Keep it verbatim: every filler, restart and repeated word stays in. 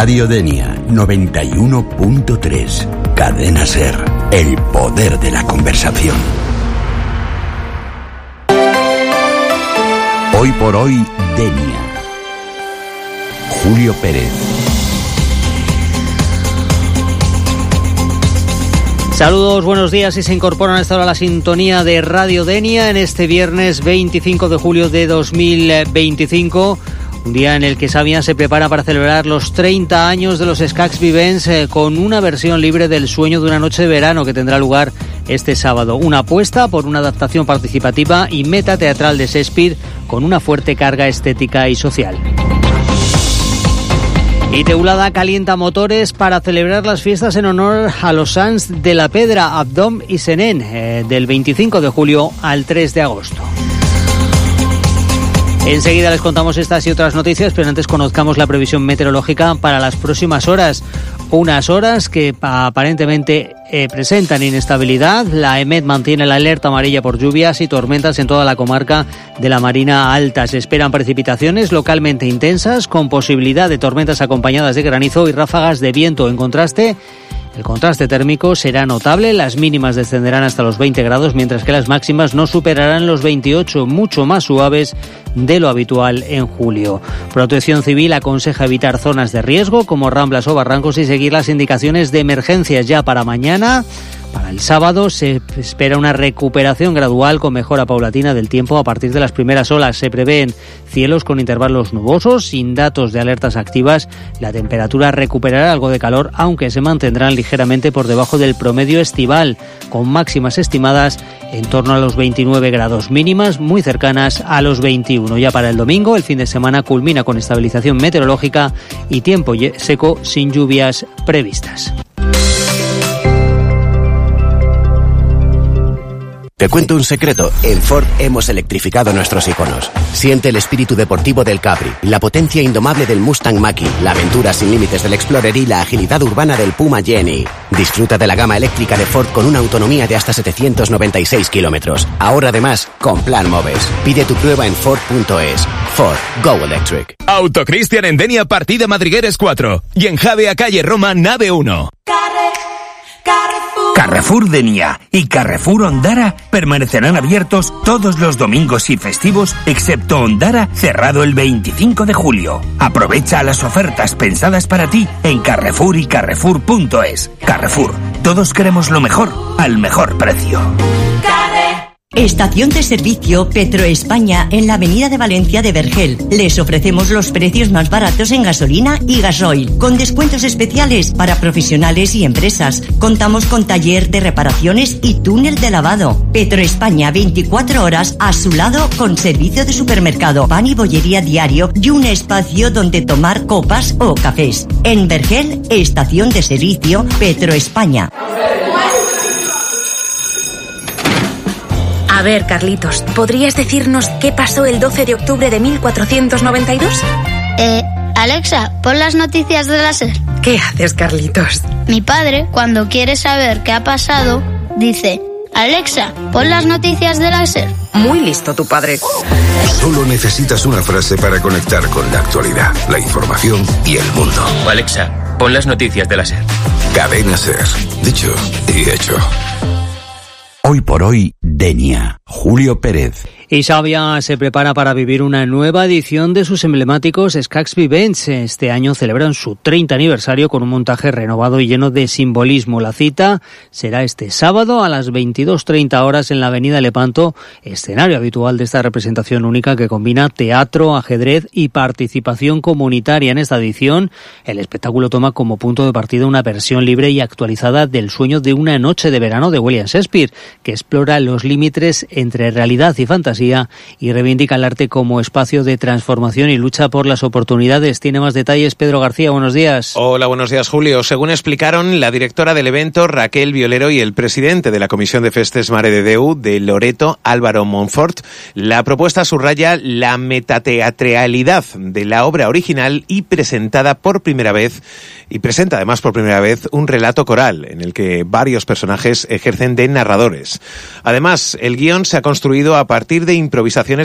Radio Denia noventa y uno punto tres. Cadena Ser, el poder de la conversación. Hoy por hoy, Denia. Julio Pérez. Saludos, buenos días, y se incorporan a esta hora a la sintonía de Radio Denia en este viernes veinticinco de julio de dos mil veinticinco. Un día en el que Savia se prepara para celebrar los treinta años de los Escacs Vivents eh, con una versión libre del Sueño de una noche de verano que tendrá lugar este sábado. Una apuesta por una adaptación participativa y meta teatral de Shakespeare con una fuerte carga estética y social. Y Teulada calienta motores para celebrar las fiestas en honor a los Sants de la Pedra, Abdom y Senén, eh, del veinticinco de julio al tres de agosto. Enseguida les contamos estas y otras noticias, pero antes conozcamos la previsión meteorológica para las próximas horas. Unas horas que aparentemente eh, presentan inestabilidad. La EMET mantiene la alerta amarilla por lluvias y tormentas en toda la comarca de la Marina Alta. Se esperan precipitaciones localmente intensas, con posibilidad de tormentas acompañadas de granizo y ráfagas de viento. En contraste, el contraste térmico será notable, las mínimas descenderán hasta los veinte grados, mientras que las máximas no superarán los veintiocho, mucho más suaves de lo habitual en julio. Protección Civil aconseja evitar zonas de riesgo como ramblas o barrancos y seguir las indicaciones de emergencias ya para mañana. Para el sábado se espera una recuperación gradual con mejora paulatina del tiempo a partir de las primeras olas. Se prevén cielos con intervalos nubosos, sin datos de alertas activas. La temperatura recuperará algo de calor, aunque se mantendrán ligeramente por debajo del promedio estival, con máximas estimadas en torno a los veintinueve grados, mínimas muy cercanas a los veintiuno. Ya para el domingo, el fin de semana culmina con estabilización meteorológica y tiempo seco sin lluvias previstas. Te cuento un secreto, en Ford hemos electrificado nuestros iconos. Siente el espíritu deportivo del Capri, la potencia indomable del Mustang Mach-E, la aventura sin límites del Explorer y la agilidad urbana del Puma Jenny. Disfruta de la gama eléctrica de Ford con una autonomía de hasta setecientos noventa y seis kilómetros. Ahora además, con Plan Moves. Pide tu prueba en Ford punto es. Ford, Go Electric. Auto Cristian en Denia, partida Madrigueres cuatro. Y en Javea, calle Roma, nave uno. Carrefour Denia y Carrefour Ondara permanecerán abiertos todos los domingos y festivos, excepto Ondara, cerrado el veinticinco de julio. Aprovecha las ofertas pensadas para ti en Carrefour y Carrefour punto es. Carrefour, todos queremos lo mejor, al mejor precio. Estación de servicio Petroespaña en la avenida de Valencia de Vergel. Les ofrecemos los precios más baratos en gasolina y gasoil, con descuentos especiales para profesionales y empresas. Contamos con taller de reparaciones y túnel de lavado. Petroespaña, veinticuatro horas a su lado, con servicio de supermercado, pan y bollería diario y un espacio donde tomar copas o cafés. En Vergel, estación de servicio Petroespaña. A ver, Carlitos, ¿podrías decirnos qué pasó el doce de octubre de mil cuatrocientos noventa y dos? Eh, Alexa, pon las noticias de la SER. ¿Qué haces, Carlitos? Mi padre, cuando quiere saber qué ha pasado, dice: Alexa, pon las noticias de la SER. Muy listo tu padre. Solo necesitas una frase para conectar con la actualidad, la información y el mundo. Alexa, pon las noticias de la SER. Cadena SER. Dicho y hecho. Hoy por hoy, Denia. Julio Pérez. Y Savia se prepara para vivir una nueva edición de sus emblemáticos Escacs Vivents. Este año celebran su treinta aniversario con un montaje renovado y lleno de simbolismo. La cita será este sábado a las veintidós treinta horas en la avenida Lepanto, escenario habitual de esta representación única que combina teatro, ajedrez y participación comunitaria. En esta edición, el espectáculo toma como punto de partida una versión libre y actualizada del Sueño de una noche de verano de William Shakespeare, que explora los límites entre realidad y fantasía y reivindica el arte como espacio de transformación y lucha por las oportunidades. Tiene más detalles Pedro García, buenos días. Hola, buenos días, Julio. Según explicaron la directora del evento, Raquel Violero, y el presidente de la Comisión de Festes Mare de Déu de Loreto, Álvaro Monfort, la propuesta subraya la metateatralidad de la obra original y presentada por primera vez y presenta además por primera vez un relato coral en el que varios personajes ejercen de narradores. Además, el guión se ha construido a partir de improvisaciones